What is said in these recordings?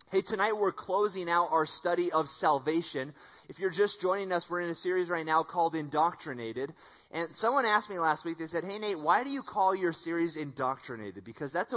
Hey, tonight we're closing out our study of salvation. If you're just joining us, we're in a series right now called Indoctrinated. And someone asked me last week, they said, hey Nate, why do you call your series Indoctrinated? Because it's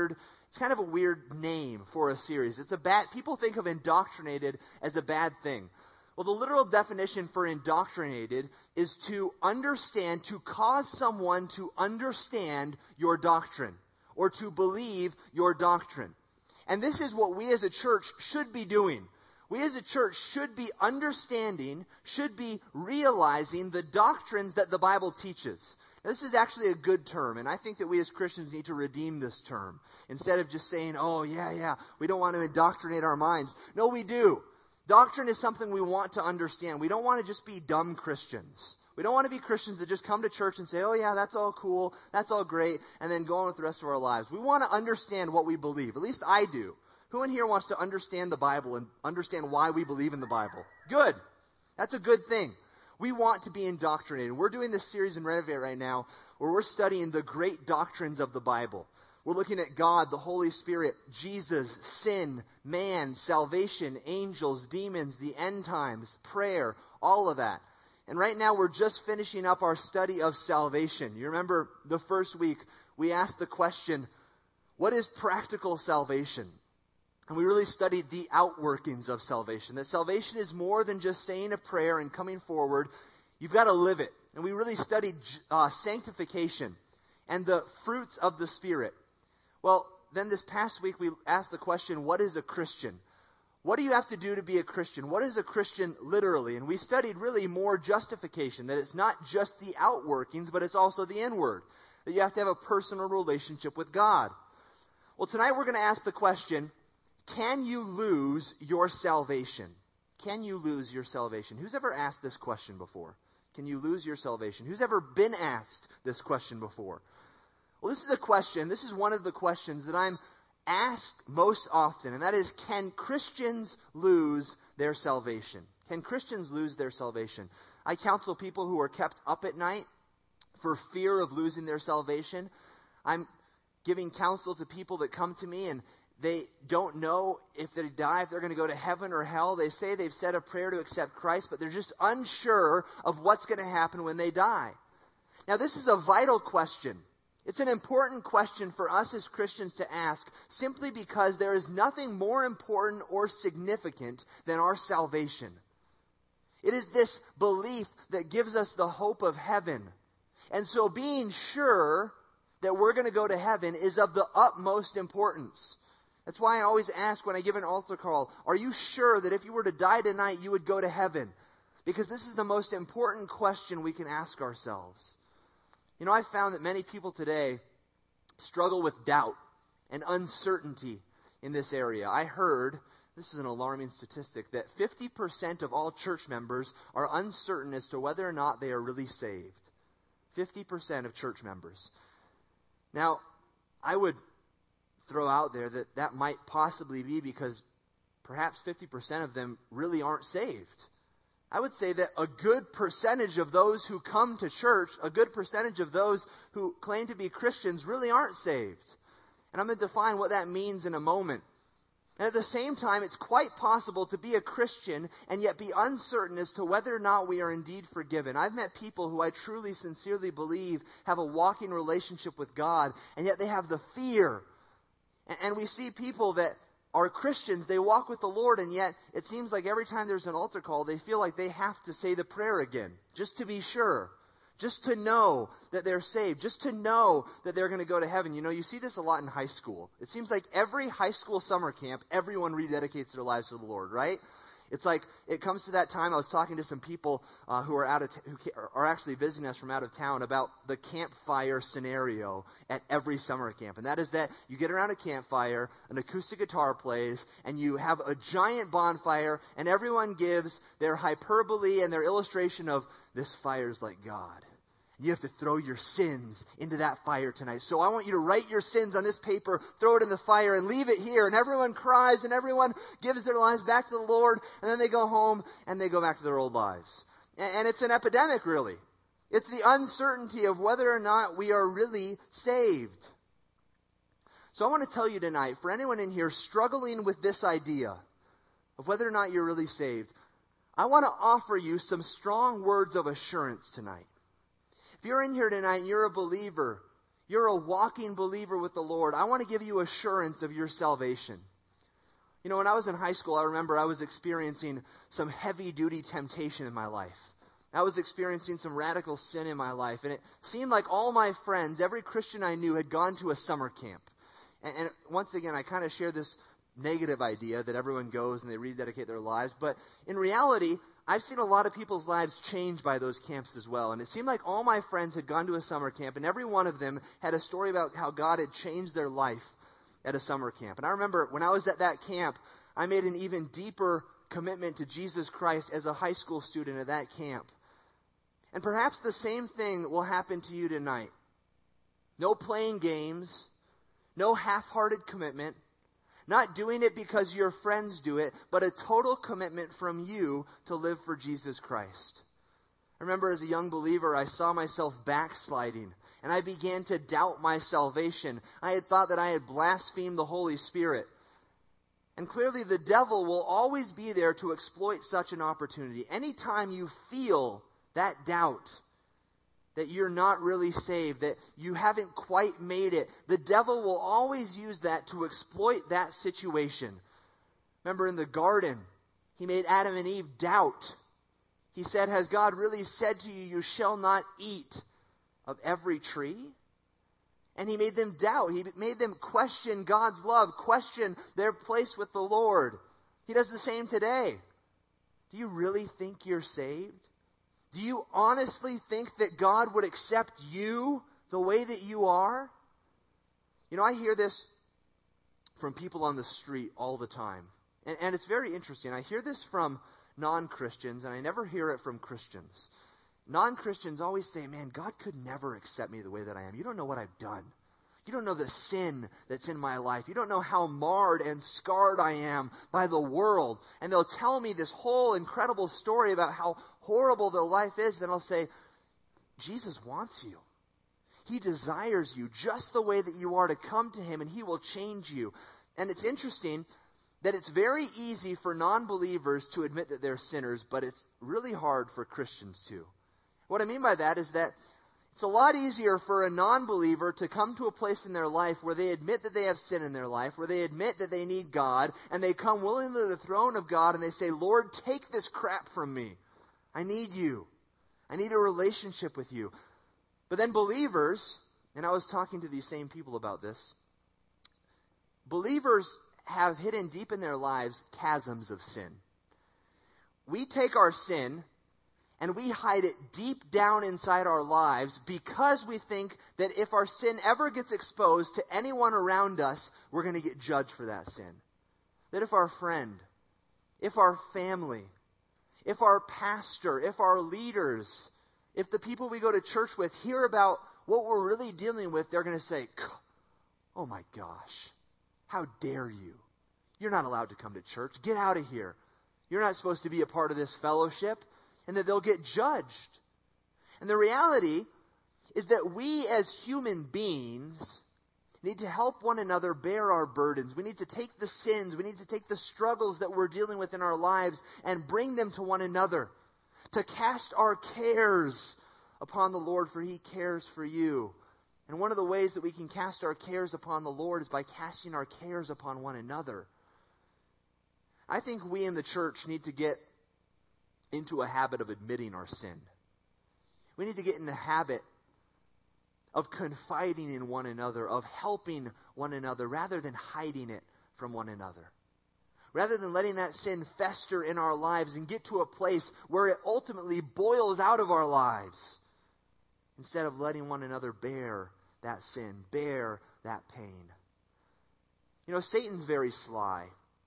kind of a weird name for a series. People think of indoctrinated as a bad thing. Well, the literal definition for indoctrinated is to understand, to cause someone to understand your doctrine or to believe your doctrine. And this is what we as a church should be doing. We as a church should be understanding, should be realizing the doctrines that the Bible teaches. Now, this is actually a good term, and I think that we as Christians need to redeem this term. Instead of just saying, oh, yeah, we don't want to indoctrinate our minds. No, we do. Doctrine is something we want to understand. We don't want to just be dumb Christians. We don't want to be Christians that just come to church and say, oh yeah, that's all cool, that's all great, and then go on with the rest of our lives. We want to understand what we believe. At least I do. Who in here wants to understand the Bible and understand why we believe in the Bible? Good. That's a good thing. We want to be indoctrinated. We're doing this series in Renovate right now where we're studying the great doctrines of the Bible. We're looking at God, the Holy Spirit, Jesus, sin, man, salvation, angels, demons, the end times, prayer, all of that. And right now we're just finishing up our study of salvation. You remember the first week we asked the question, what is practical salvation? And we really studied the outworkings of salvation. That salvation is more than just saying a prayer and coming forward. You've got to live it. And we really studied sanctification and the fruits of the Spirit. Well, then this past week we asked the question, what is a Christian? What do you have to do to be a Christian? What is a Christian literally? And we studied really more justification, that it's not just the outworkings, but it's also the inward. That you have to have a personal relationship with God. Well, tonight we're going to ask the question, can you lose your salvation? Can you lose your salvation? Who's ever asked this question before? Can you lose your salvation? Who's ever been asked this question before? Well, this is one of the questions that I'm asked most often, and that is, can Christians lose their salvation? Can Christians lose their salvation? I counsel people who are kept up at night for fear of losing their salvation. I'm giving counsel to people that come to me and they don't know if they die, if they're going to go to heaven or hell. They say they've said a prayer to accept Christ, but they're just unsure of what's going to happen when they die. Now, this is a vital question. It's an important question for us as Christians to ask, simply because there is nothing more important or significant than our salvation. It is this belief that gives us the hope of heaven. And so being sure that we're going to go to heaven is of the utmost importance. That's why I always ask when I give an altar call, are you sure that if you were to die tonight, you would go to heaven? Because this is the most important question we can ask ourselves. You know, I found that many people today struggle with doubt and uncertainty in this area. I heard, this is an alarming statistic, that 50% of all church members are uncertain as to whether or not they are really saved. 50% of church members. Now, I would throw out there that might possibly be because perhaps 50% of them really aren't saved. I would say that a good percentage of those who come to church, a good percentage of those who claim to be Christians really aren't saved. And I'm going to define what that means in a moment. And at the same time, it's quite possible to be a Christian and yet be uncertain as to whether or not we are indeed forgiven. I've met people who I truly, sincerely believe have a walking relationship with God, and yet they have the fear. And we see people that are Christians, they walk with the Lord, and yet it seems like every time there's an altar call, they feel like they have to say the prayer again, just to be sure, just to know that they're saved, just to know that they're going to go to heaven. You know, you see this a lot in high school. It seems like every high school summer camp, everyone rededicates their lives to the Lord, right? It's like it comes to that time. I was talking to some people who are actually visiting us from out of town about the campfire scenario at every summer camp. And that is that you get around a campfire, an acoustic guitar plays, and you have a giant bonfire, and everyone gives their hyperbole and their illustration of this fire's like God. You have to throw your sins into that fire tonight. So I want you to write your sins on this paper, throw it in the fire, and leave it here. And everyone cries, and everyone gives their lives back to the Lord, and then they go home, and they go back to their old lives. And it's an epidemic, really. It's the uncertainty of whether or not we are really saved. So I want to tell you tonight, for anyone in here struggling with this idea of whether or not you're really saved, I want to offer you some strong words of assurance tonight. If you're in here tonight and you're a believer, you're a walking believer with the Lord, I want to give you assurance of your salvation. You know, when I was in high school, I remember I was experiencing some heavy-duty temptation in my life. I was experiencing some radical sin in my life, and it seemed like all my friends, every Christian I knew, had gone to a summer camp. And once again, I kind of share this negative idea that everyone goes and they rededicate their lives. But in reality, I've seen a lot of people's lives changed by those camps as well. And it seemed like all my friends had gone to a summer camp, and every one of them had a story about how God had changed their life at a summer camp. And I remember when I was at that camp, I made an even deeper commitment to Jesus Christ as a high school student at that camp. And perhaps the same thing will happen to you tonight. No playing games, no half-hearted commitment, not doing it because your friends do it, but a total commitment from you to live for Jesus Christ. I remember as a young believer, I saw myself backsliding, and I began to doubt my salvation. I had thought that I had blasphemed the Holy Spirit. And clearly the devil will always be there to exploit such an opportunity. Anytime you feel that doubt, that you're not really saved, that you haven't quite made it, the devil will always use that to exploit that situation. Remember in the garden, he made Adam and Eve doubt. He said, has God really said to you, you shall not eat of every tree? And he made them doubt. He made them question God's love, question their place with the Lord. He does the same today. Do you really think you're saved? Do you honestly think that God would accept you the way that you are? You know, I hear this from people on the street all the time. And it's very interesting. I hear this from non-Christians, and I never hear it from Christians. Non-Christians always say, man, God could never accept me the way that I am. You don't know what I've done. You don't know the sin that's in my life. You don't know how marred and scarred I am by the world. And they'll tell me this whole incredible story about how horrible their life is. Then I'll say, Jesus wants you. He desires you just the way that you are to come to him, and he will change you. And it's interesting that it's very easy for non-believers to admit that they're sinners, but it's really hard for Christians too. What I mean by that is that it's a lot easier for a non-believer to come to a place in their life where they admit that they have sin in their life, where they admit that they need God, and they come willingly to the throne of God and they say, Lord, take this crap from me. I need you. I need a relationship with you. But then believers, and I was talking to these same people about this, believers have hidden deep in their lives chasms of sin. We take our sin and we hide it deep down inside our lives because we think that if our sin ever gets exposed to anyone around us, we're going to get judged for that sin. That if our friend, if our family, if our pastor, if our leaders, if the people we go to church with hear about what we're really dealing with, they're going to say, oh my gosh, how dare you? You're not allowed to come to church. Get out of here. You're not supposed to be a part of this fellowship. And that they'll get judged. And the reality is that we as human beings need to help one another bear our burdens. We need to take the sins, we need to take the struggles that we're dealing with in our lives and bring them to one another. To cast our cares upon the Lord, for he cares for you. And one of the ways that we can cast our cares upon the Lord is by casting our cares upon one another. I think we in the church need to get into a habit of admitting our sin. We need to get in the habit of confiding in one another, of helping one another, rather than hiding it from one another. Rather than letting that sin fester in our lives and get to a place where it ultimately boils out of our lives. Instead of letting one another bear that sin, bear that pain. You know, Satan's very sly.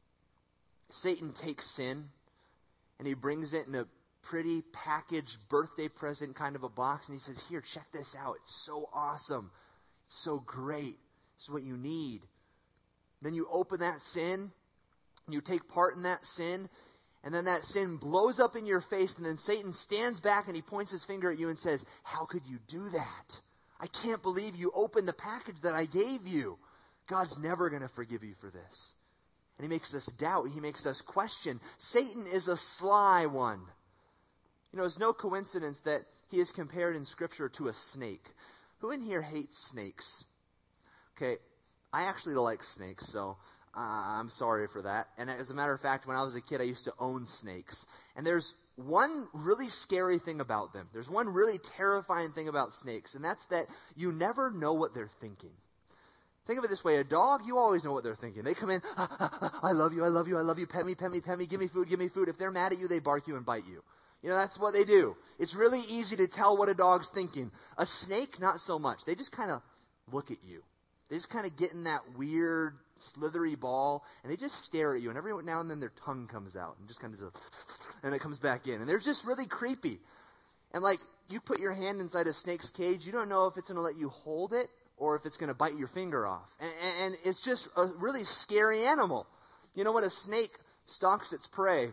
Satan takes sin and he brings it in a pretty packaged birthday present kind of a box. And he says, here, check this out. It's so awesome. It's so great. This is what you need. Then you open that sin. And you take part in that sin. And then that sin blows up in your face. And then Satan stands back and he points his finger at you and says, how could you do that? I can't believe you opened the package that I gave you. God's never going to forgive you for this. And he makes us doubt. He makes us question. Satan is a sly one. You know, it's no coincidence that he is compared in Scripture to a snake. Who in here hates snakes? Okay, I actually like snakes, so I'm sorry for that. And as a matter of fact, when I was a kid, I used to own snakes. And there's one really scary thing about them. There's one really terrifying thing about snakes, and that's that you never know what they're thinking. Think of it this way. A dog, you always know what they're thinking. They come in, I love you, I love you, I love you, pet me, pet me, pet me, give me food, give me food. If they're mad at you, they bark you and bite you. You know, that's what they do. It's really easy to tell what a dog's thinking. A snake, not so much. They just kind of look at you. They just kind of get in that weird, slithery ball, and they just stare at you. And every now and then their tongue comes out and just kind of and it comes back in. And they're just really creepy. And like, you put your hand inside a snake's cage, you don't know if it's going to let you hold it or if it's going to bite your finger off. And it's just a really scary animal. You know, when a snake stalks its prey,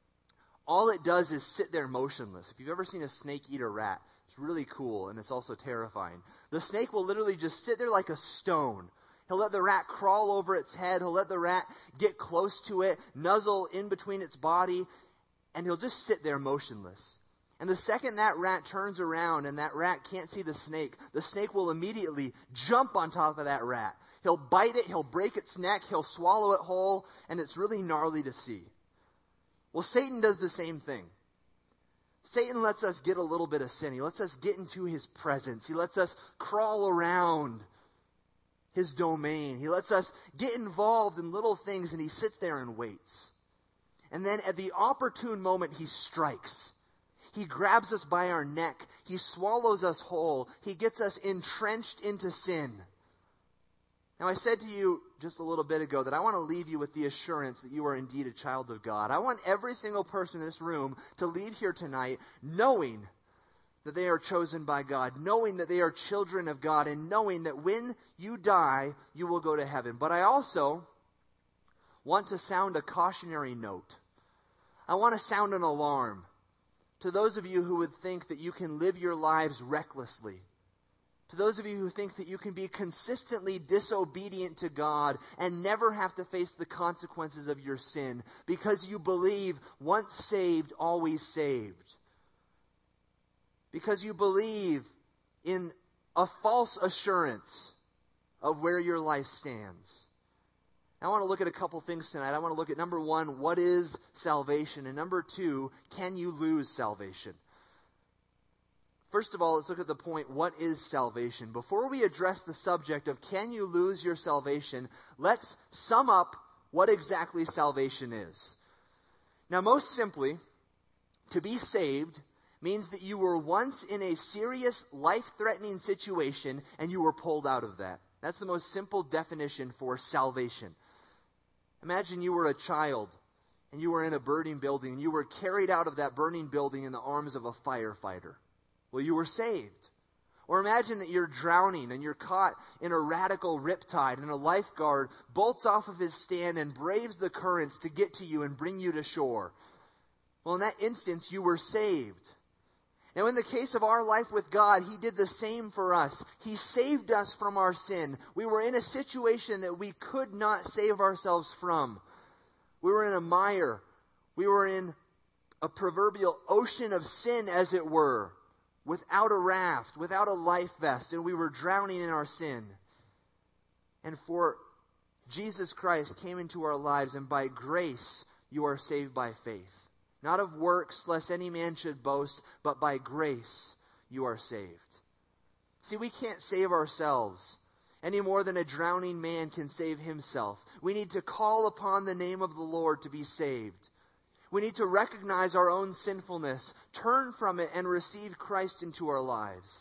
all it does is sit there motionless. If you've ever seen a snake eat a rat, it's really cool, and it's also terrifying. The snake will literally just sit there like a stone. He'll let the rat crawl over its head. He'll let the rat get close to it, nuzzle in between its body, and he'll just sit there motionless. And the second that rat turns around and that rat can't see the snake will immediately jump on top of that rat. He'll bite it, he'll break its neck, he'll swallow it whole, and it's really gnarly to see. Well, Satan does the same thing. Satan lets us get a little bit of sin. He lets us get into his presence. He lets us crawl around his domain. He lets us get involved in little things, and he sits there and waits. And then at the opportune moment, he strikes. He grabs us by our neck. He swallows us whole. He gets us entrenched into sin. Now, I said to you just a little bit ago that I want to leave you with the assurance that you are indeed a child of God. I want every single person in this room to leave here tonight knowing that they are chosen by God, knowing that they are children of God, and knowing that when you die, you will go to heaven. But I also want to sound a cautionary note. I want to sound an alarm to those of you who would think that you can live your lives recklessly. To those of you who think that you can be consistently disobedient to God and never have to face the consequences of your sin because you believe once saved, always saved. Because you believe in a false assurance of where your life stands. I want to look at a couple things tonight. I want to look at, number one, what is salvation? And number two, can you lose salvation? First of all, let's look at the point, what is salvation? Before we address the subject of can you lose your salvation, let's sum up what exactly salvation is. Now, most simply, to be saved means that you were once in a serious, life-threatening situation and you were pulled out of that. That's the most simple definition for salvation. Imagine you were a child and you were in a burning building and you were carried out of that burning building in the arms of a firefighter. Well, you were saved. Or imagine that you're drowning and you're caught in a radical riptide and a lifeguard bolts off of his stand and braves the currents to get to you and bring you to shore. Well, in that instance, you were saved. Now, in the case of our life with God, He did the same for us. He saved us from our sin. We were in a situation that we could not save ourselves from. We were in a mire. We were in a proverbial ocean of sin, as it were, without a raft, without a life vest, and we were drowning in our sin. And for Jesus Christ came into our lives, and by grace you are saved by faith. Not of works, lest any man should boast, but by grace you are saved. See, we can't save ourselves any more than a drowning man can save himself. We need to call upon the name of the Lord to be saved. We need to recognize our own sinfulness, turn from it, and receive Christ into our lives.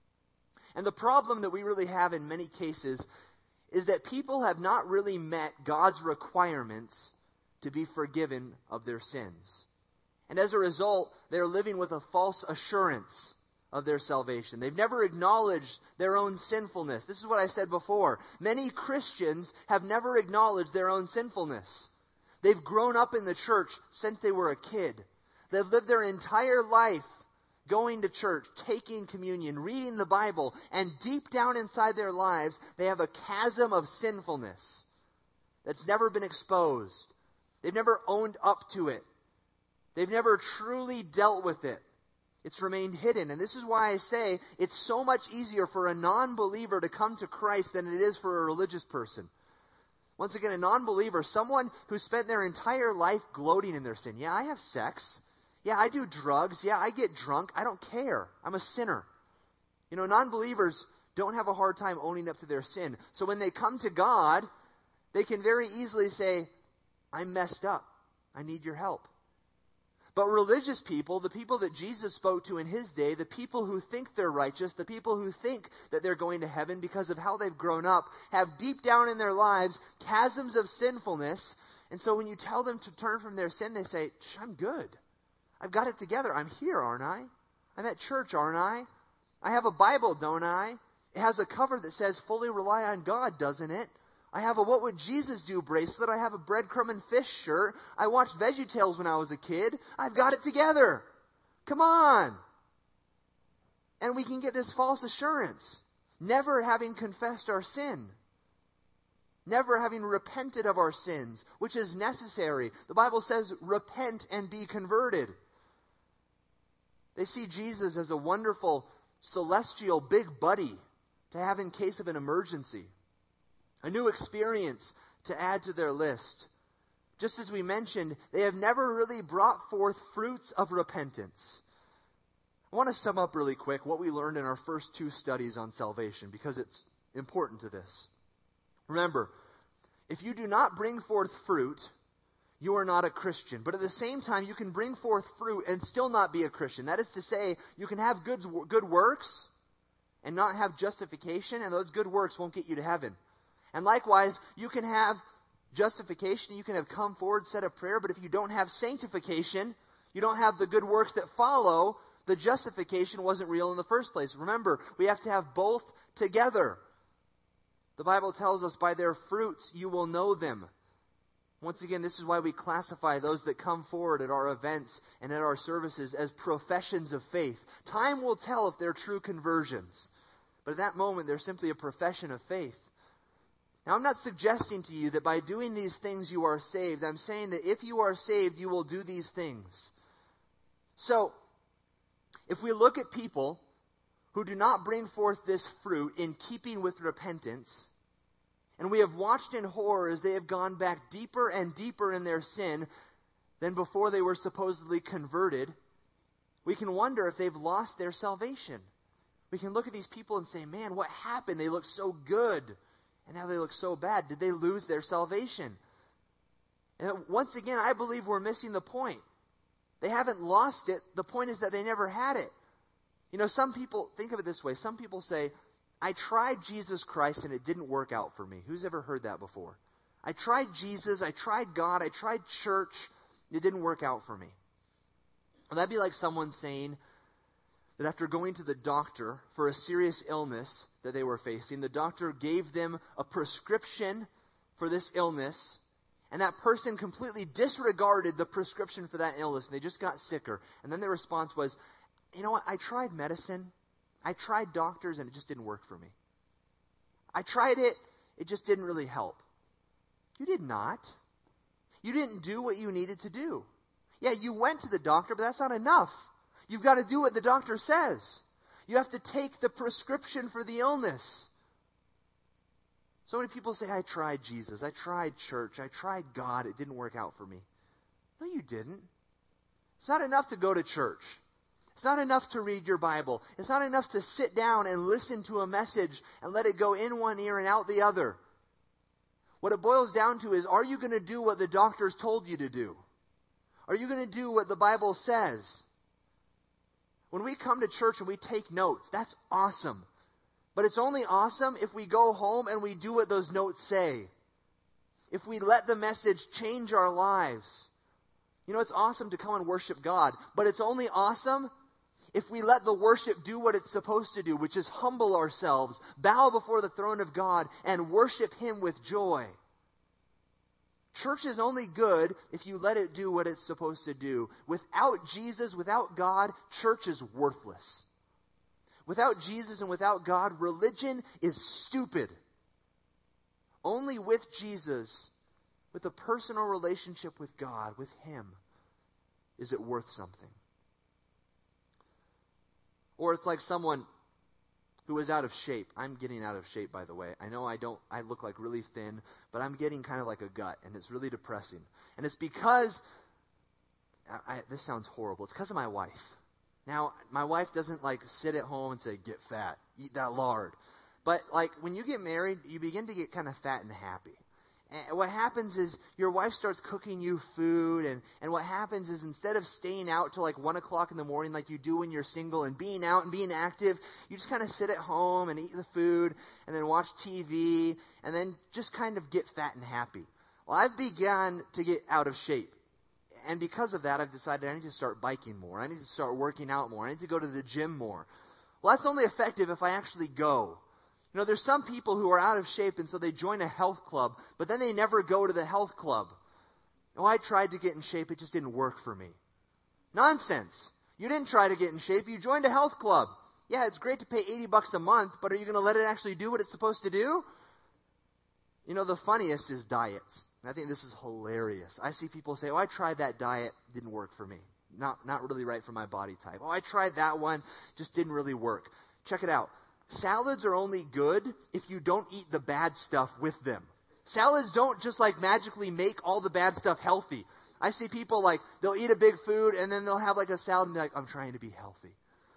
And the problem that we really have in many cases is that people have not really met God's requirements to be forgiven of their sins. And as a result, they're living with a false assurance of their salvation. They've never acknowledged their own sinfulness. This is what I said before. Many Christians have never acknowledged their own sinfulness. They've grown up in the church since they were a kid. They've lived their entire life going to church, taking communion, reading the Bible, and deep down inside their lives, they have a chasm of sinfulness that's never been exposed. They've never owned up to it. They've never truly dealt with it. It's remained hidden. And this is why I say it's so much easier for a non-believer to come to Christ than it is for a religious person. Once again, a non-believer, someone who spent their entire life gloating in their sin. Yeah, I have sex. Yeah, I do drugs. Yeah, I get drunk. I don't care. I'm a sinner. You know, non-believers don't have a hard time owning up to their sin. So when they come to God, they can very easily say, I'm messed up. I need your help. But religious people, the people that Jesus spoke to in his day, the people who think they're righteous, the people who think that they're going to heaven because of how they've grown up, have deep down in their lives chasms of sinfulness. And so when you tell them to turn from their sin, they say, I'm good. I've got it together. I'm here, aren't I? I'm at church, aren't I? I have a Bible, don't I? It has a cover that says, fully rely on God, doesn't it? I have a What Would Jesus Do bracelet. I have a breadcrumb and fish shirt. I watched VeggieTales when I was a kid. I've got it together. Come on. And we can get this false assurance. Never having confessed our sin. Never having repented of our sins, which is necessary. The Bible says, repent and be converted. They see Jesus as a wonderful, celestial big buddy to have in case of an emergency. A new experience to add to their list. Just as we mentioned, they have never really brought forth fruits of repentance. I want to sum up really quick what we learned in our first 2 studies on salvation, because it's important to this. Remember, if you do not bring forth fruit, you are not a Christian. But at the same time, you can bring forth fruit and still not be a Christian. That is to say, you can have good works and not have justification, and those good works won't get you to heaven. And likewise, you can have justification, you can have come forward, said a prayer, but if you don't have sanctification, you don't have the good works that follow, the justification wasn't real in the first place. Remember, we have to have both together. The Bible tells us, by their fruits you will know them. Once again, this is why we classify those that come forward at our events and at our services as professions of faith. Time will tell if they're true conversions. But at that moment, they're simply a profession of faith. Now, I'm not suggesting to you that by doing these things you are saved. I'm saying that if you are saved, you will do these things. So, if we look at people who do not bring forth this fruit in keeping with repentance, and we have watched in horror as they have gone back deeper and deeper in their sin than before they were supposedly converted, we can wonder if they've lost their salvation. We can look at these people and say, man, what happened? They look so good. And now they look so bad. Did they lose their salvation? And once again, I believe we're missing the point. They haven't lost it. The point is that they never had it. You know, some people, think of it this way. Some people say, I tried Jesus Christ and it didn't work out for me. Who's ever heard that before? I tried Jesus, I tried God, I tried church. It didn't work out for me. Well, that'd be like someone saying that after going to the doctor for a serious illness that they were facing, the doctor gave them a prescription for this illness, and that person completely disregarded the prescription for that illness, and they just got sicker. And then their response was, you know what, I tried medicine, I tried doctors, and it just didn't work for me. I tried it, it just didn't really help. You did not. You didn't do what you needed to do. Yeah, you went to the doctor, but that's not enough. You've got to do what the doctor says. You have to take the prescription for the illness. So many people say, I tried Jesus, I tried church, I tried God, it didn't work out for me. No, you didn't. It's not enough to go to church. It's not enough to read your Bible. It's not enough to sit down and listen to a message and let it go in one ear and out the other. What it boils down to is, are you going to do what the doctors told you to do? Are you going to do what the Bible says? When we come to church and we take notes, that's awesome. But it's only awesome if we go home and we do what those notes say. If we let the message change our lives. You know, it's awesome to come and worship God, but it's only awesome if we let the worship do what it's supposed to do, which is humble ourselves, bow before the throne of God, and worship Him with joy. Church is only good if you let it do what it's supposed to do. Without Jesus, without God, church is worthless. Without Jesus and without God, religion is stupid. Only with Jesus, with a personal relationship with God, with Him, is it worth something. Or it's like someone who is out of shape. I'm getting out of shape, by the way. I know I look like really thin, but I'm getting kind of like a gut, and it's really depressing. And it's because, this sounds horrible, it's because of my wife. Now, my wife doesn't like sit at home and say, get fat, eat that lard. But like when you get married, you begin to get kind of fat and happy. And what happens is your wife starts cooking you food, and what happens is instead of staying out till like 1 o'clock in the morning like you do when you're single and being out and being active, you just kind of sit at home and eat the food and then watch TV and then just kind of get fat and happy. Well, I've begun to get out of shape. And because of that, I've decided I need to start biking more. I need to start working out more. I need to go to the gym more. Well, that's only effective if I actually go. You know, there's some people who are out of shape, and so they join a health club, but then they never go to the health club. Oh, I tried to get in shape. It just didn't work for me. Nonsense. You didn't try to get in shape. You joined a health club. Yeah, it's great to pay $80 a month, but are you going to let it actually do what it's supposed to do? You know, the funniest is diets. I think this is hilarious. I see people say, oh, I tried that diet. Didn't work for me. Not really right for my body type. Oh, I tried that one. Just didn't really work. Check it out. Salads are only good if you don't eat the bad stuff with them. Salads don't just like magically make all the bad stuff healthy. I see people like, they'll eat a big food and then they'll have like a salad and be like, I'm trying to be healthy.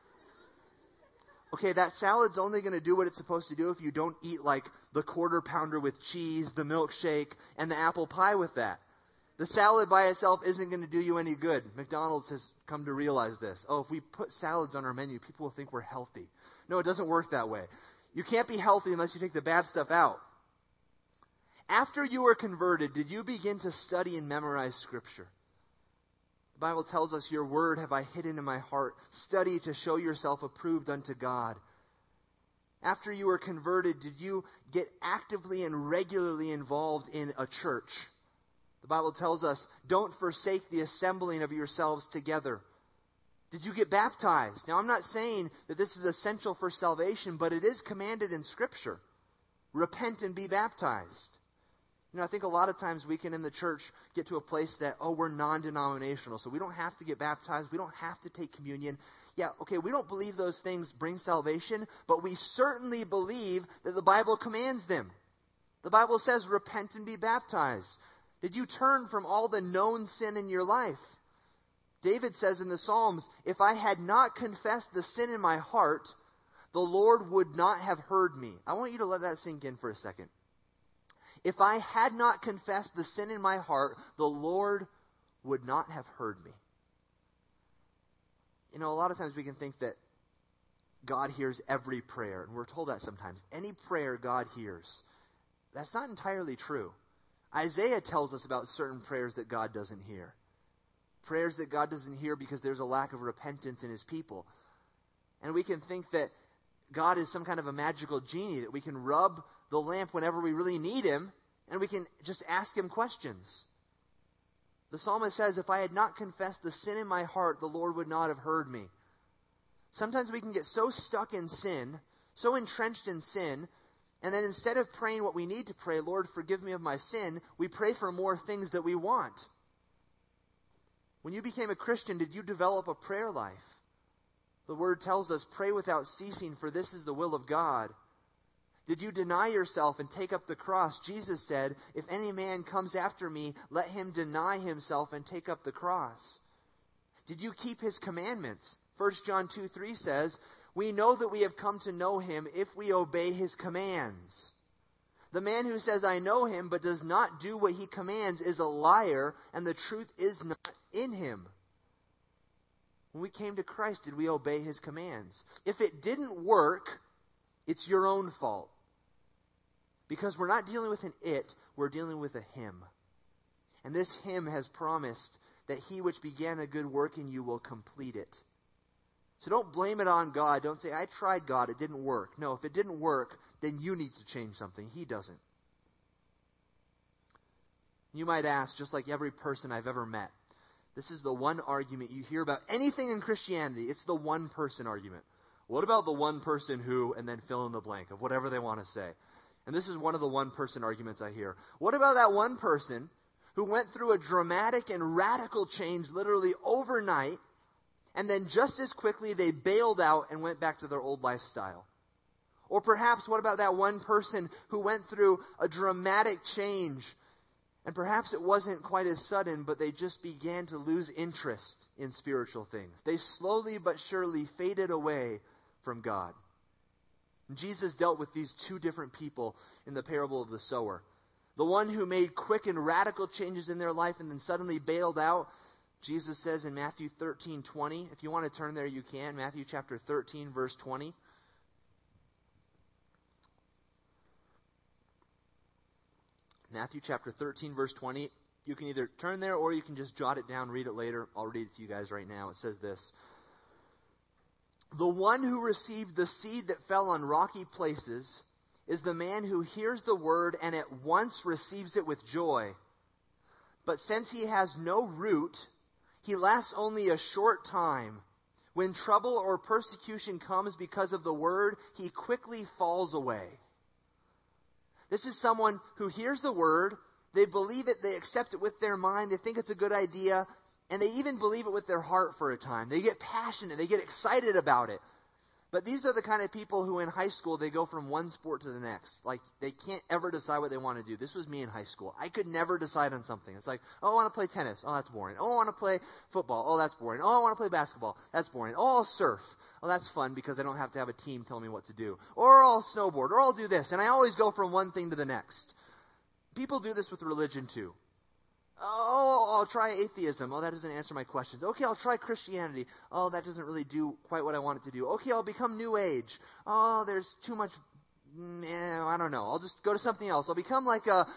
Okay, that salad's only going to do what it's supposed to do if you don't eat like the quarter pounder with cheese, the milkshake, and the apple pie with that. The salad by itself isn't going to do you any good. McDonald's has come to realize this. Oh, if we put salads on our menu, people will think we're healthy. No, it doesn't work that way. You can't be healthy unless you take the bad stuff out. After you were converted, did you begin to study and memorize Scripture? The Bible tells us, your word have I hidden in my heart. Study to show yourself approved unto God. After you were converted, did you get actively and regularly involved in a church? The Bible tells us, don't forsake the assembling of yourselves together. Did you get baptized? Now, I'm not saying that this is essential for salvation, but it is commanded in Scripture. Repent and be baptized. You know, I think a lot of times we can in the church get to a place that, oh, we're non-denominational, so we don't have to get baptized, we don't have to take communion. Yeah, okay, we don't believe those things bring salvation, but we certainly believe that the Bible commands them. The Bible says, repent and be baptized. Did you turn from all the known sin in your life? David says in the Psalms, if I had not confessed the sin in my heart, the Lord would not have heard me. I want you to let that sink in for a second. If I had not confessed the sin in my heart, the Lord would not have heard me. You know, a lot of times we can think that God hears every prayer, and we're told that sometimes. Any prayer God hears. That's not entirely true. Isaiah tells us about certain prayers that God doesn't hear. Prayers that God doesn't hear because there's a lack of repentance in His people. And we can think that God is some kind of a magical genie, that we can rub the lamp whenever we really need Him, and we can just ask Him questions. The psalmist says, if I had not confessed the sin in my heart, the Lord would not have heard me. Sometimes we can get so stuck in sin, so entrenched in sin, and then instead of praying what we need to pray, Lord, forgive me of my sin, we pray for more things that we want. When you became a Christian, did you develop a prayer life? The Word tells us, pray without ceasing, for this is the will of God. Did you deny yourself and take up the cross? Jesus said, if any man comes after me, let him deny himself and take up the cross. Did you keep His commandments? 1 John 2:3 says, we know that we have come to know Him if we obey His commands. The man who says, I know Him, but does not do what He commands is a liar, and the truth is not in him. When we came to Christ, did we obey His commands? If it didn't work, it's your own fault. Because we're not dealing with an it, we're dealing with a Him. And this Him has promised that He which began a good work in you will complete it. So don't blame it on God. Don't say, I tried God, it didn't work. No, if it didn't work, then you need to change something. He doesn't. You might ask, just like every person I've ever met, this is the one argument you hear about anything in Christianity. It's the one person argument. What about the one person who, and then fill in the blank of whatever they want to say. And this is one of the one person arguments I hear. What about that one person who went through a dramatic and radical change literally overnight, and then just as quickly they bailed out and went back to their old lifestyle? Or perhaps what about that one person who went through a dramatic change, and perhaps it wasn't quite as sudden, but they just began to lose interest in spiritual things. They slowly but surely faded away from God. And Jesus dealt with these two different people in the parable of the sower. The one who made quick and radical changes in their life and then suddenly bailed out. Jesus says in Matthew 13:20, if you want to turn there, you can. Matthew chapter 13, verse 20. Matthew chapter 13, verse 20. You can either turn there or you can just jot it down, read it later. I'll read it to you guys right now. It says this. The one who received the seed that fell on rocky places is the man who hears the word and at once receives it with joy. But since he has no root, he lasts only a short time. When trouble or persecution comes because of the word, he quickly falls away. This is someone who hears the word, they believe it, they accept it with their mind, they think it's a good idea, and they even believe it with their heart for a time. They get passionate, they get excited about it. But these are the kind of people who in high school, they go from one sport to the next. Like, they can't ever decide what they want to do. This was me in high school. I could never decide on something. It's like, oh, I want to play tennis. Oh, that's boring. Oh, I want to play football. Oh, that's boring. Oh, I want to play basketball. That's boring. Oh, I'll surf. Oh, that's fun because I don't have to have a team tell me what to do. Or I'll snowboard. Or I'll do this. And I always go from one thing to the next. People do this with religion too. Oh, I'll try atheism. Oh, that doesn't answer my questions. Okay, I'll try Christianity. Oh, that doesn't really do quite what I want it to do. Okay, I'll become New Age. Oh, there's too much, I don't know. I'll just go to something else. I'll become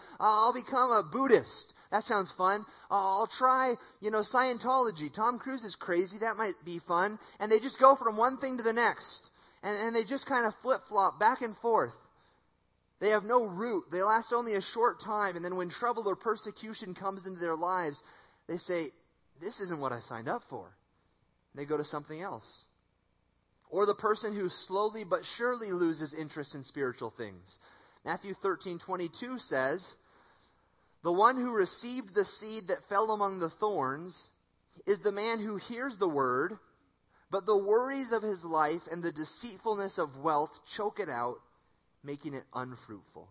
a Buddhist. That sounds fun. I'll try, Scientology. Tom Cruise is crazy. That might be fun. And they just go from one thing to the next. And they just kind of flip-flop back and forth. They have no root. They last only a short time. And then when trouble or persecution comes into their lives, they say, this isn't what I signed up for. And they go to something else. Or the person who slowly but surely loses interest in spiritual things. Matthew 13:22 says, the one who received the seed that fell among the thorns is the man who hears the word, but the worries of his life and the deceitfulness of wealth choke it out, making it unfruitful.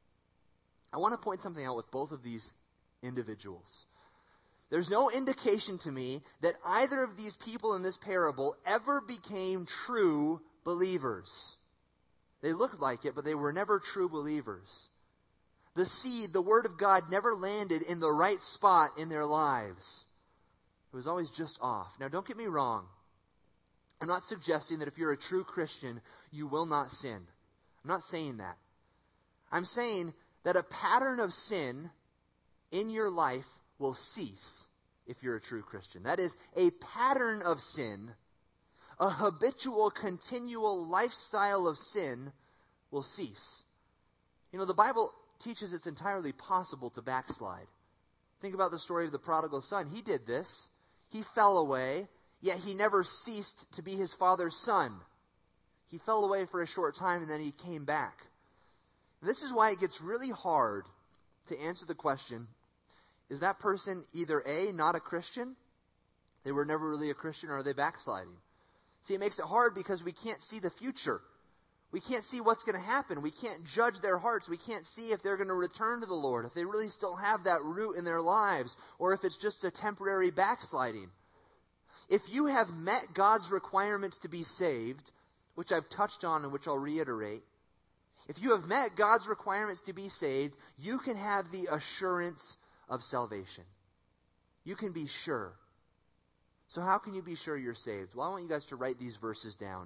I want to point something out with both of these individuals. There's no indication to me that either of these people in this parable ever became true believers. They looked like it, but they were never true believers. The seed, the word of God, never landed in the right spot in their lives. It was always just off. Now, don't get me wrong. I'm not suggesting that if you're a true Christian, you will not sin. I'm not saying that. I'm saying that a pattern of sin in your life will cease if you're a true Christian. That is, a pattern of sin, a habitual, continual lifestyle of sin will cease. The Bible teaches it's entirely possible to backslide. Think about the story of the prodigal son. He did this. He fell away, yet he never ceased to be his father's son. He fell away for a short time and then he came back. This is why it gets really hard to answer the question, is that person either A, not a Christian, they were never really a Christian, or are they backsliding? See, it makes it hard because we can't see the future. We can't see what's going to happen. We can't judge their hearts. We can't see if they're going to return to the Lord, if they really still have that root in their lives, or if it's just a temporary backsliding. If you have met God's requirements to be saved, which I've touched on and which I'll reiterate, if you have met God's requirements to be saved, you can have the assurance of salvation. You can be sure. So how can you be sure you're saved? Well, I want you guys to write these verses down.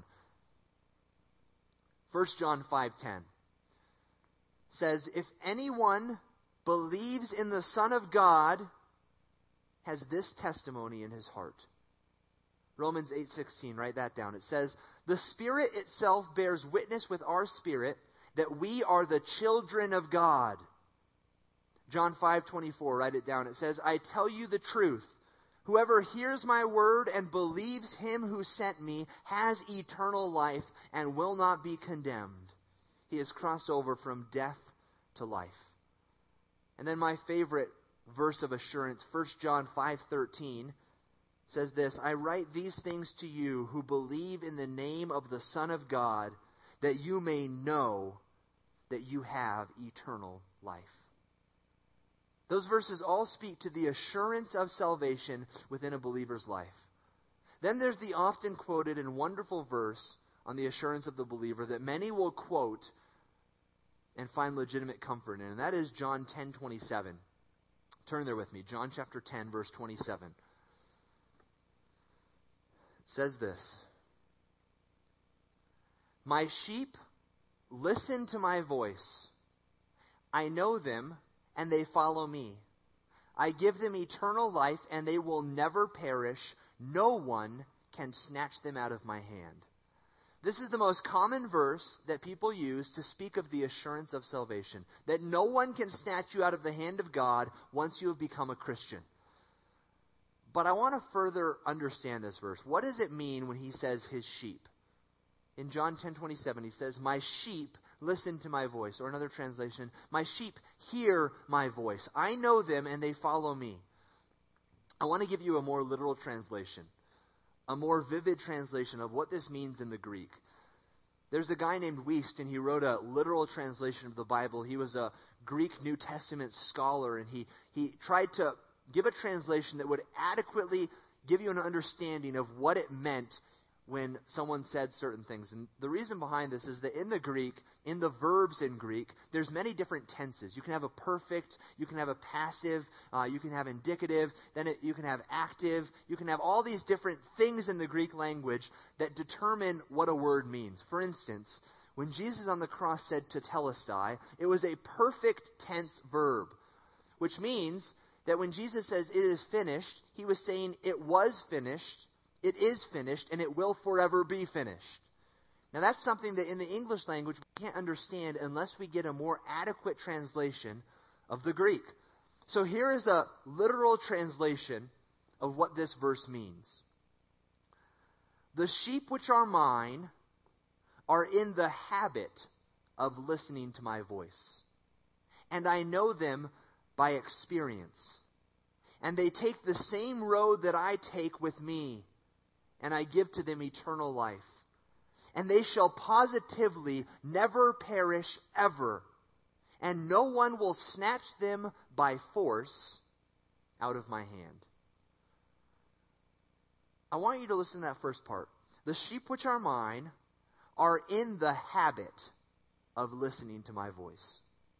1 John 5:10 says, if anyone believes in the Son of God, has this testimony in his heart. Romans 8:16, write that down. It says, the Spirit itself bears witness with our spirit that we are the children of God. John 5:24, write it down. It says, I tell you the truth. Whoever hears my word and believes him who sent me has eternal life and will not be condemned. He has crossed over from death to life. And then my favorite verse of assurance, 1 John 5:13, says this, I write these things to you who believe in the name of the Son of God, that you may know that you have eternal life. Those verses all speak to the assurance of salvation within a believer's life. Then there's the often quoted and wonderful verse on the assurance of the believer that many will quote and find legitimate comfort in, and that is John 10:27. Turn there with me. John chapter 10, verse 27. It says this, my sheep listen to my voice. I know them, and they follow me. I give them eternal life, and they will never perish. No one can snatch them out of my hand. This is the most common verse that people use to speak of the assurance of salvation, that no one can snatch you out of the hand of God once you have become a Christian. But I want to further understand this verse. What does it mean when he says his sheep? In John 10:27, he says, my sheep listen to my voice. Or another translation, my sheep hear my voice. I know them and they follow me. I want to give you a more literal translation, a more vivid translation of what this means in the Greek. There's a guy named Wiest, and he wrote a literal translation of the Bible. He was a Greek New Testament scholar, and he tried to give a translation that would adequately give you an understanding of what it meant when someone said certain things. And the reason behind this is that in the Greek, in the verbs in Greek, there's many different tenses. You can have a perfect, you can have a passive, you can have indicative, you can have active, you can have all these different things in the Greek language that determine what a word means. For instance, when Jesus on the cross said tetelestai, it was a perfect tense verb, which means that when Jesus says it is finished, he was saying it was finished, it is finished, and it will forever be finished. Now that's something that in the English language we can't understand unless we get a more adequate translation of the Greek. So here is a literal translation of what this verse means. The sheep which are mine are in the habit of listening to my voice, and I know them by experience. And they take the same road that I take with me, and I give to them eternal life. And they shall positively never perish ever, and no one will snatch them by force out of my hand. I want you to listen to that first part. The sheep which are mine are in the habit of listening to my voice.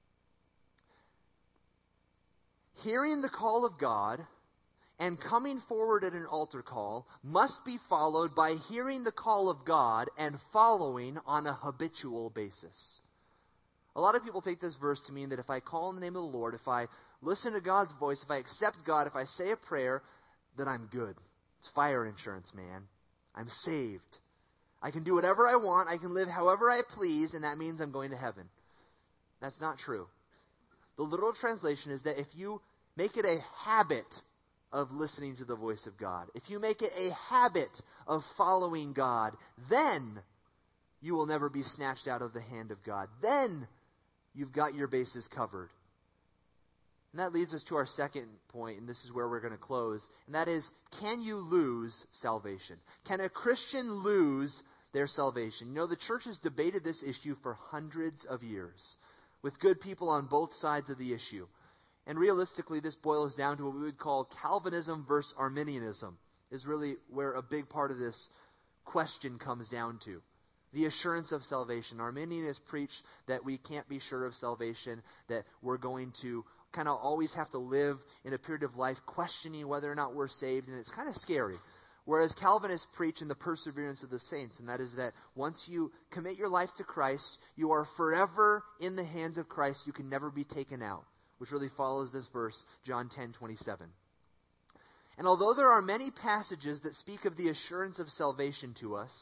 Hearing the call of God and coming forward at an altar call must be followed by hearing the call of God and following on a habitual basis. A lot of people take this verse to mean that if I call in the name of the Lord, if I listen to God's voice, if I accept God, if I say a prayer, then I'm good. It's fire insurance, man. I'm saved. I can do whatever I want. I can live however I please, and that means I'm going to heaven. That's not true. The literal translation is that if you make it a habit of listening to the voice of God, if you make it a habit of following God, then you will never be snatched out of the hand of God. Then you've got your bases covered. And that leads us to our second point, and this is where we're going to close, and that is, can you lose salvation? Can a Christian lose their salvation? You know, the church has debated this issue for hundreds of years, with good people on both sides of the issue. And realistically, this boils down to what we would call Calvinism versus Arminianism, is really where a big part of this question comes down to. The assurance of salvation. Arminians preach that we can't be sure of salvation, that we're going to kind of always have to live in a period of life questioning whether or not we're saved, and it's kind of scary. Whereas Calvinists preach in the perseverance of the saints, and that is that once you commit your life to Christ, you are forever in the hands of Christ. You can never be taken out, which really follows this verse, John 10:27. And although there are many passages that speak of the assurance of salvation to us,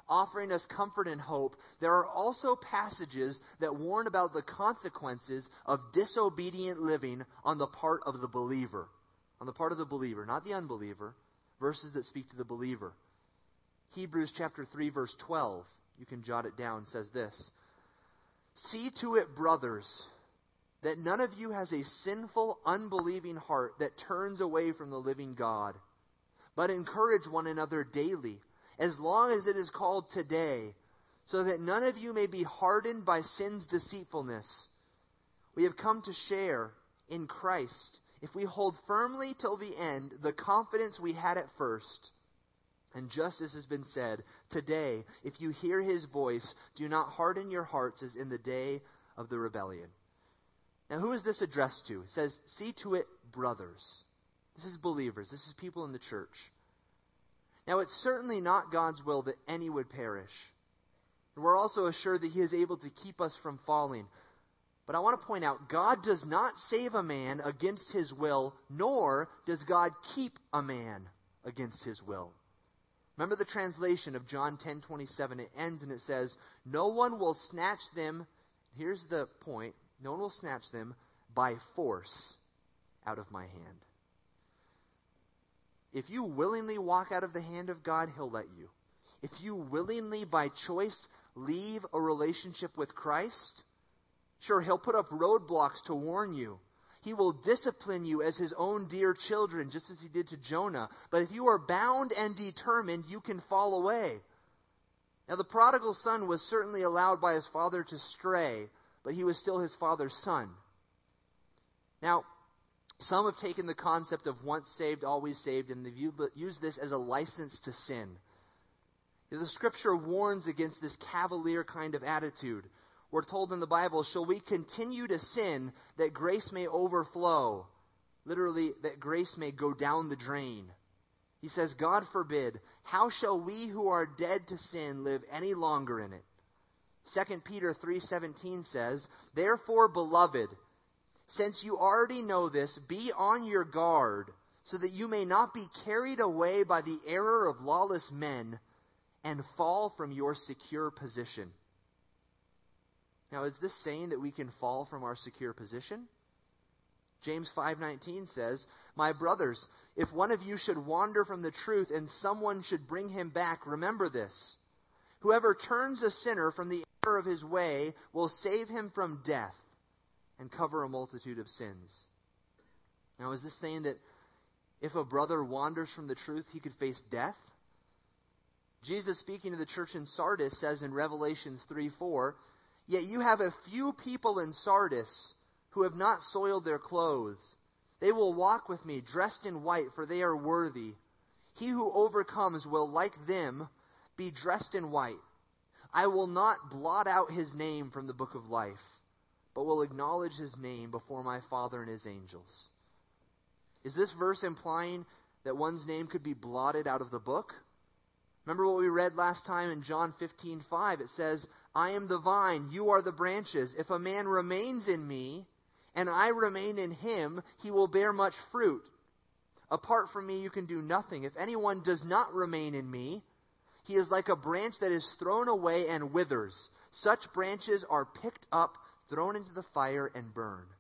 offering us comfort and hope, there are also passages that warn about the consequences of disobedient living on the part of the believer. On the part of the believer, not the unbeliever. Verses that speak to the believer. Hebrews chapter 3, verse 12, you can jot it down, says this. See to it, brothers, that none of you has a sinful, unbelieving heart that turns away from the living God, but encourage one another daily, as long as it is called today, so that none of you may be hardened by sin's deceitfulness. We have come to share in Christ, if we hold firmly till the end the confidence we had at first. And just as has been said, today, if you hear his voice, do not harden your hearts as in the day of the rebellion. Now, who is this addressed to? It says, see to it, brothers. This is believers. This is people in the church. Now, it's certainly not God's will that any would perish. And we're also assured that he is able to keep us from falling. But I want to point out, God does not save a man against his will, nor does God keep a man against his will. Remember the translation of John 10:27. It ends and it says, no one will snatch them, here's the point, no one will snatch them by force out of my hand. If you willingly walk out of the hand of God, he'll let you. If you willingly, by choice, leave a relationship with Christ, sure, he'll put up roadblocks to warn you. He will discipline you as his own dear children, just as he did to Jonah. But if you are bound and determined, you can fall away. Now, the prodigal son was certainly allowed by his father to stray, but he was still his father's son. Now, some have taken the concept of once saved, always saved, and they've used this as a license to sin. The scripture warns against this cavalier kind of attitude. We're told in the Bible, shall we continue to sin that grace may overflow? Literally, that grace may go down the drain. He says, God forbid, how shall we who are dead to sin live any longer in it? 2 Peter 3:17 says, therefore, beloved, since you already know this, be on your guard, so that you may not be carried away by the error of lawless men and fall from your secure position. Now, is this saying that we can fall from our secure position? James 5:19 says, my brothers, if one of you should wander from the truth and someone should bring him back, remember this. Whoever turns a sinner from the error of his way will save him from death and cover a multitude of sins. Now, is this saying that if a brother wanders from the truth, he could face death? Jesus, speaking to the church in Sardis, says in Revelations 3:4, yet you have a few people in Sardis who have not soiled their clothes. They will walk with me dressed in white, for they are worthy. He who overcomes will, like them, be dressed in white. I will not blot out his name from the book of life, but will acknowledge his name before my Father and his angels. Is this verse implying that one's name could be blotted out of the book? Remember what we read last time in John 15:5. It says, I am the vine, you are the branches. If a man remains in me, and I remain in him, he will bear much fruit. Apart from me, you can do nothing. If anyone does not remain in me, he is like a branch that is thrown away and withers. Such branches are picked up, thrown into the fire, and burned.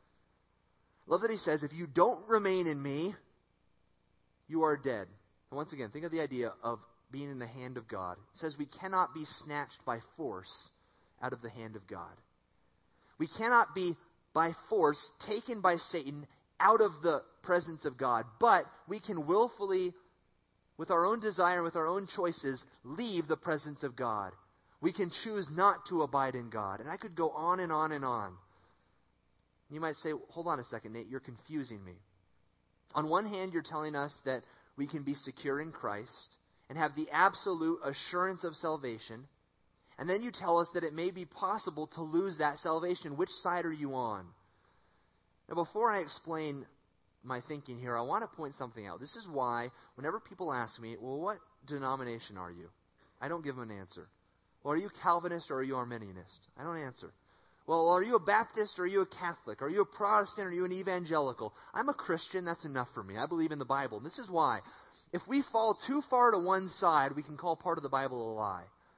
Love that he says, if you don't remain in me, you are dead. And once again, think of the idea of being in the hand of God. It says we cannot be snatched by force out of the hand of God. We cannot be by force taken by Satan out of the presence of God, but we can willfully, with our own desire and with our own choices, leave the presence of God. We can choose not to abide in God. And I could go on and on and on. You might say, hold on a second, Nate, you're confusing me. On one hand, you're telling us that we can be secure in Christ and have the absolute assurance of salvation. And then you tell us that it may be possible to lose that salvation. Which side are you on? Now, before I explain my thinking here, I want to point something out. This is why whenever people ask me, well, what denomination are you? I don't give them an answer. Well, are you Calvinist or are you Arminianist? I don't answer. Well, are you a Baptist or are you a Catholic? Are you a Protestant or are you an evangelical? I'm a Christian. That's enough for me. I believe in the Bible. And this is why. If we fall too far to one side, we can call part of the Bible a lie.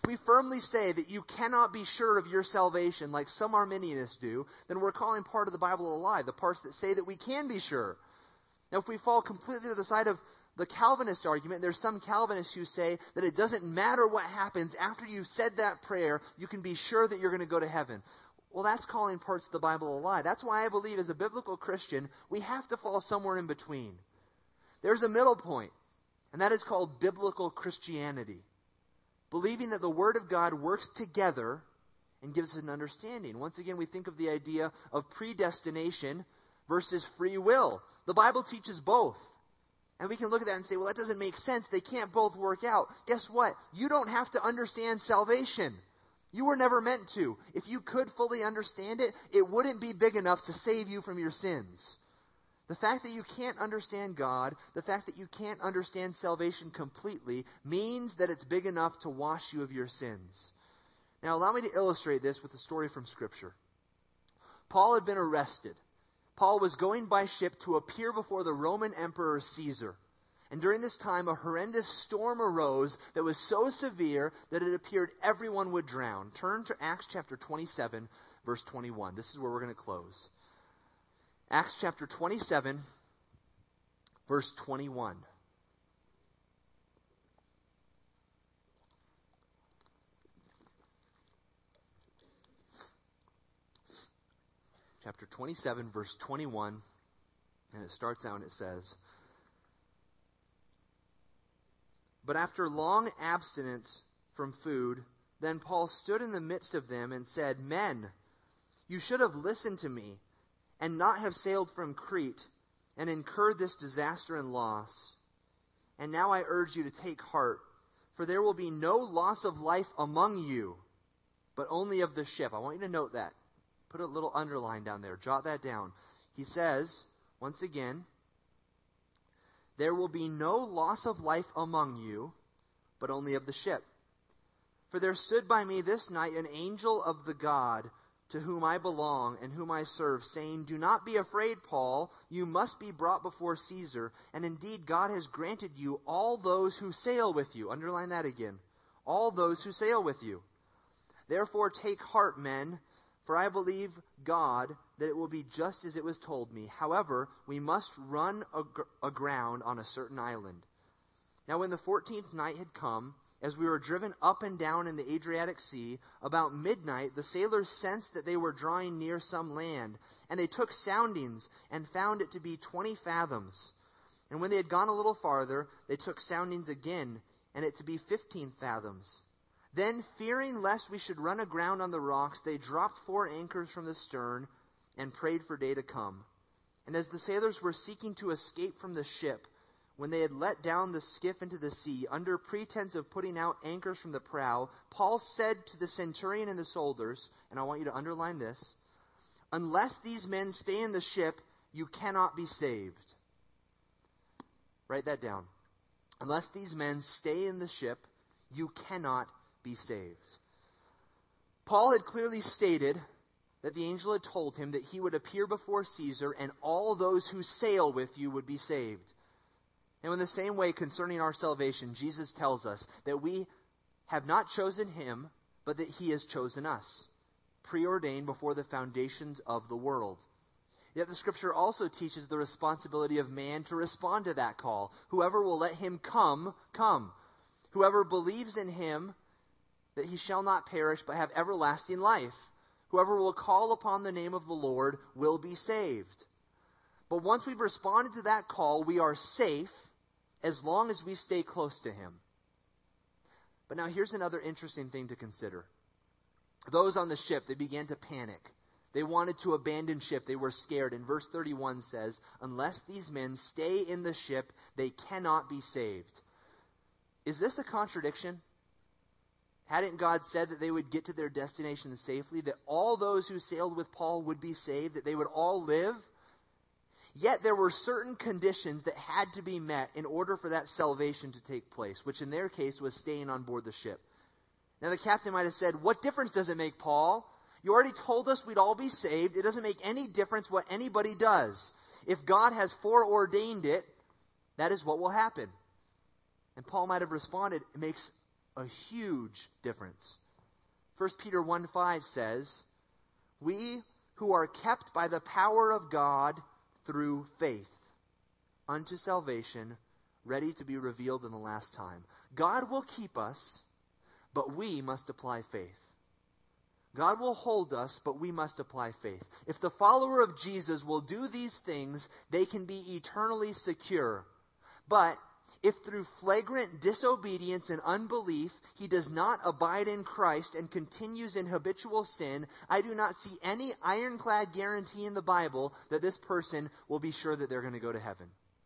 If we firmly say that you cannot be sure of your salvation like some Arminianists do, then we're calling part of the Bible a lie, the parts that say that we can be sure. Now, if we fall completely to the side of the Calvinist argument, there's some Calvinists who say that it doesn't matter what happens after you've said that prayer, you can be sure that you're going to go to heaven. Well, that's calling parts of the Bible a lie. That's why I believe as a biblical Christian, we have to fall somewhere in between. There's a middle point, and that is called biblical Christianity. Believing that the Word of God works together and gives us an understanding. Once again, we think of the idea of predestination versus free will. The Bible teaches both. And we can look at that and say, well, that doesn't make sense. They can't both work out. Guess what? You don't have to understand salvation. You were never meant to. If you could fully understand it, it wouldn't be big enough to save you from your sins. The fact that you can't understand God, the fact that you can't understand salvation completely, means that it's big enough to wash you of your sins. Now, allow me to illustrate this with a story from Scripture. Paul had been arrested. Paul was going by ship to appear before the Roman Emperor Caesar. And during this time, a horrendous storm arose that was so severe that it appeared everyone would drown. Turn to Acts chapter 27, verse 21. This is where we're going to close. Acts chapter 27, verse 21. Chapter 27, verse 21. And it starts out and it says, "But after long abstinence from food, then Paul stood in the midst of them and said, 'Men, you should have listened to me and not have sailed from Crete and incurred this disaster and loss. And now I urge you to take heart, for there will be no loss of life among you, but only of the ship.'" I want you to note that. Put a little underline down there. Jot that down. He says, once again, "There will be no loss of life among you, but only of the ship. For there stood by me this night an angel of the God to whom I belong and whom I serve, saying, 'Do not be afraid, Paul. You must be brought before Caesar. And indeed, God has granted you all those who sail with you.'" Underline that again. "All those who sail with you. Therefore take heart, men, for I believe God that it will be just as it was told me. However, we must run aground on a certain island." Now when the 14th night had come, as we were driven up and down in the Adriatic Sea, about midnight the sailors sensed that they were drawing near some land, and they took soundings and found it to be 20 fathoms. And when they had gone a little farther, they took soundings again, and it to be 15 fathoms. Then, fearing lest we should run aground on the rocks, they dropped 4 anchors from the stern and prayed for day to come. And as the sailors were seeking to escape from the ship, when they had let down the skiff into the sea, under pretense of putting out anchors from the prow, Paul said to the centurion and the soldiers, and I want you to underline this, "Unless these men stay in the ship, you cannot be saved." Write that down. Unless these men stay in the ship, you cannot be saved. Paul had clearly stated that the angel had told him that he would appear before Caesar and all those who sail with you would be saved. And in the same way concerning our salvation, Jesus tells us that we have not chosen him, but that he has chosen us, preordained before the foundations of the world. Yet the Scripture also teaches the responsibility of man to respond to that call. Whoever will let him come, come. Whoever believes in him, that he shall not perish but have everlasting life. Whoever will call upon the name of the Lord will be saved. But once we've responded to that call, we are safe as long as we stay close to him. But now here's another interesting thing to consider. Those on the ship, they began to panic. They wanted to abandon ship. They were scared. And verse 31 says, "Unless these men stay in the ship, they cannot be saved." Is this a contradiction? Hadn't God said that they would get to their destination safely, that all those who sailed with Paul would be saved, that they would all live? Yet there were certain conditions that had to be met in order for that salvation to take place, which in their case was staying on board the ship. Now the captain might have said, "What difference does it make, Paul? You already told us we'd all be saved. It doesn't make any difference what anybody does. If God has foreordained it, that is what will happen." And Paul might have responded, "It makes A huge difference. 1 Peter 1:5 says, "We who are kept by the power of God through faith unto salvation, ready to be revealed in the last time." God will keep us, but we must apply faith. God will hold us, but we must apply faith. If the follower of Jesus will do these things, they can be eternally secure. But if through flagrant disobedience and unbelief he does not abide in Christ and continues in habitual sin, I do not see any ironclad guarantee in the Bible that this person will be sure that they're going to go to heaven.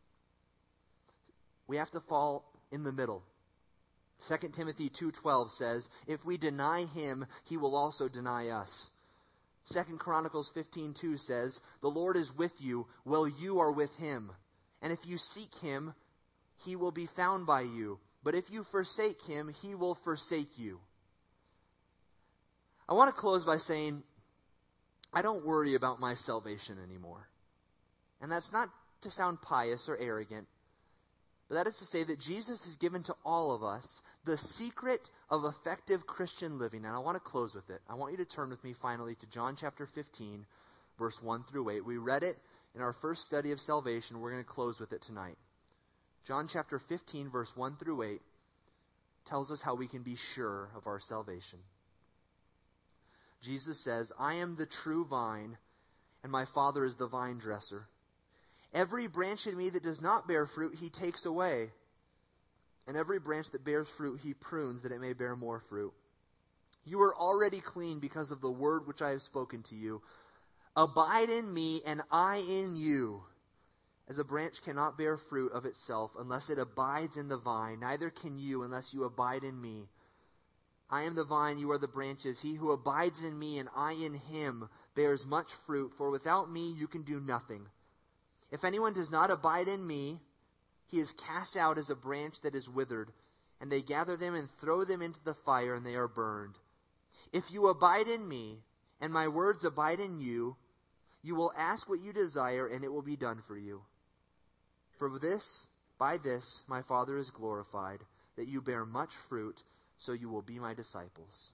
We have to fall in the middle. 2 Timothy 2:12 says, "If we deny him, he will also deny us." 2 Chronicles 15:2 says, "The Lord is with you while you are with him. And if you seek him, he will be found by you. But if you forsake him, he will forsake you." I want to close by saying, I don't worry about my salvation anymore. And that's not to sound pious or arrogant, but that is to say that Jesus has given to all of us the secret of effective Christian living. And I want to close with it. I want you to turn with me finally to John chapter 15, verse 1 through 8. We read it in our first study of salvation. We're going to close with it tonight. John chapter 15, verse 1 through 8 tells us how we can be sure of our salvation. Jesus says, "I am the true vine, and my Father is the vine dresser. Every branch in me that does not bear fruit, he takes away. And every branch that bears fruit, he prunes, that it may bear more fruit. You are already clean because of the word which I have spoken to you. Abide in me, and I in you. As a branch cannot bear fruit of itself unless it abides in the vine, neither can you unless you abide in me. I am the vine, you are the branches. He who abides in me and I in him bears much fruit, for without me you can do nothing. If anyone does not abide in me, he is cast out as a branch that is withered, and they gather them and throw them into the fire, and they are burned. If you abide in me, and my words abide in you, you will ask what you desire, and it will be done for you. By this my Father is glorified, that you bear much fruit, so you will be my disciples."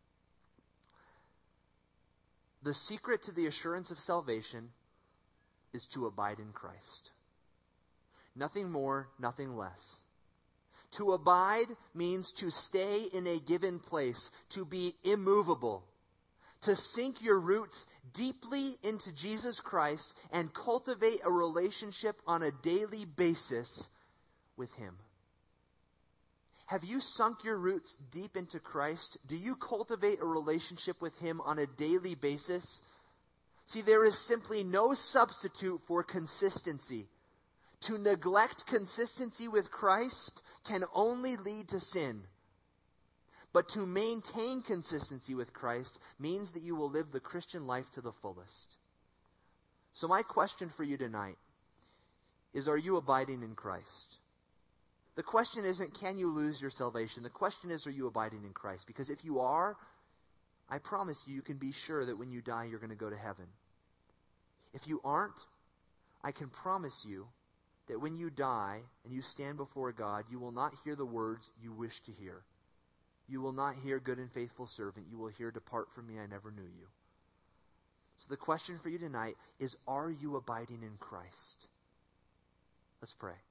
The secret to the assurance of salvation is to abide in Christ. Nothing more, nothing less. To abide means to stay in a given place, to be immovable, to sink your roots deeply into Jesus Christ and cultivate a relationship on a daily basis with him. Have you sunk your roots deep into Christ? Do you cultivate a relationship with him on a daily basis? See, there is simply no substitute for consistency. To neglect consistency with Christ can only lead to sin. But to maintain consistency with Christ means that you will live the Christian life to the fullest. So my question for you tonight is, are you abiding in Christ? The question isn't, can you lose your salvation? The question is, are you abiding in Christ? Because if you are, I promise you, you can be sure that when you die, you're going to go to heaven. If you aren't, I can promise you that when you die and you stand before God, you will not hear the words you wish to hear. You will not hear, "Good and faithful servant." You will hear, "Depart from me, I never knew you." So the question for you tonight is, are you abiding in Christ? Let's pray.